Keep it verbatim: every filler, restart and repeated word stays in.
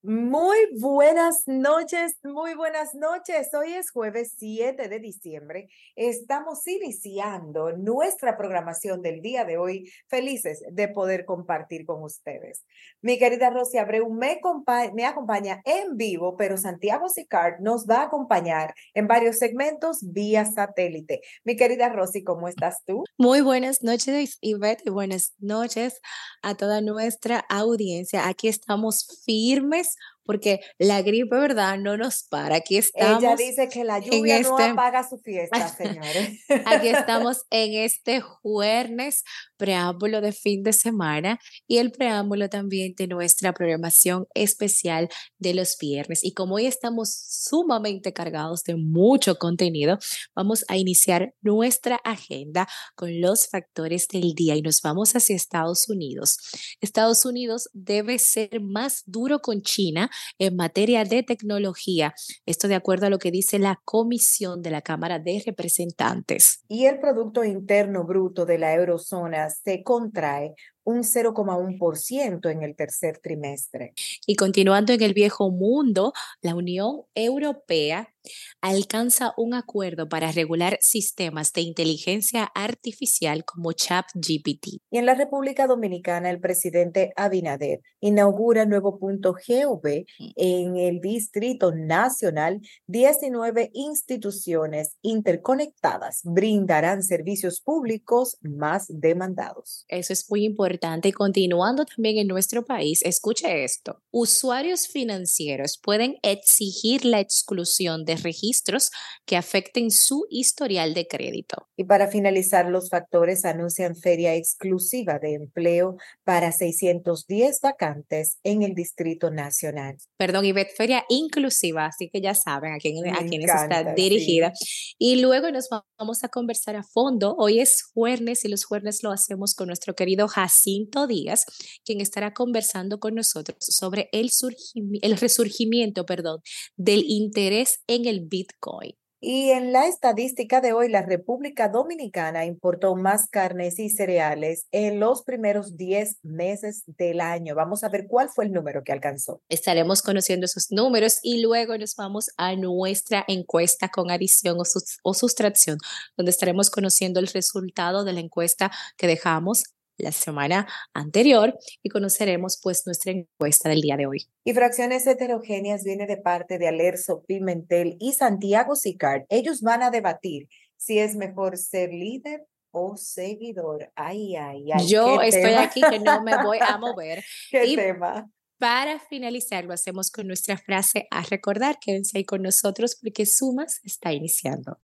Muy buenas noches, muy buenas noches. Hoy es jueves siete de diciembre. Estamos iniciando nuestra programación del día de hoy, felices de poder compartir con ustedes. Mi querida Rosy Abreu me, compa- me acompaña en vivo, pero Santiago Sicard nos va a acompañar en varios segmentos vía satélite. Mi querida Rosy, ¿cómo estás tú? Muy buenas noches, Ivette, y buenas noches a toda nuestra audiencia. Aquí estamos firmes porque la gripe, ¿verdad? No nos para. Aquí Ella estamos dice que la en lluvia no este apaga su fiesta, señores. Aquí estamos en este jueves, preámbulo de fin de semana y el preámbulo también de nuestra programación especial de los viernes. Y como hoy estamos sumamente cargados de mucho contenido, vamos a iniciar nuestra agenda con los factores del día y nos vamos hacia Estados Unidos. Estados Unidos debe ser más duro con China en materia de tecnología. Esto de acuerdo a lo que dice la Comisión de la Cámara de Representantes. Y el Producto Interno Bruto de la eurozona se contrae un cero coma uno por ciento en el tercer trimestre. Y continuando en el viejo mundo, la Unión Europea alcanza un acuerdo para regular sistemas de inteligencia artificial como ChatGPT. Y en la República Dominicana, el presidente Abinader inaugura el nuevo punto Gov en el Distrito Nacional. diecinueve instituciones interconectadas brindarán servicios públicos más demandados. Eso es muy importante. Y continuando también en nuestro país, escuche esto. Usuarios financieros pueden exigir la exclusión de registros que afecten su historial de crédito. Y para finalizar, los factores anuncian feria exclusiva de empleo para seiscientas diez vacantes en el Distrito Nacional. Perdón, Ivette, feria inclusiva, así que ya saben a, quién, Me a quiénes está encanta, dirigida. sí. Y luego nos vamos a conversar a fondo. Hoy es jueves y los jueves lo hacemos con nuestro querido Jacinto Díaz, quien estará conversando con nosotros sobre el, surgimi- el resurgimiento, perdón, del interés en el Bitcoin. Y en la estadística de hoy, la República Dominicana importó más carnes y cereales en los primeros diez meses del año. Vamos a ver cuál fue el número que alcanzó. Estaremos conociendo esos números y luego nos vamos a nuestra encuesta con adición o, sus- o sustracción, donde estaremos conociendo el resultado de la encuesta que dejamos la semana anterior y conoceremos pues nuestra encuesta del día de hoy. Y Fracciones Heterogéneas viene de parte de Alerzo Pimentel y Santiago Sicard. Ellos van a debatir si es mejor ser líder o seguidor. Ay, ay, ay, Yo qué estoy tema. aquí que no me voy a mover Qué y tema. para finalizar lo hacemos con nuestra frase a recordar. Quédense ahí con nosotros porque Sumas está iniciando.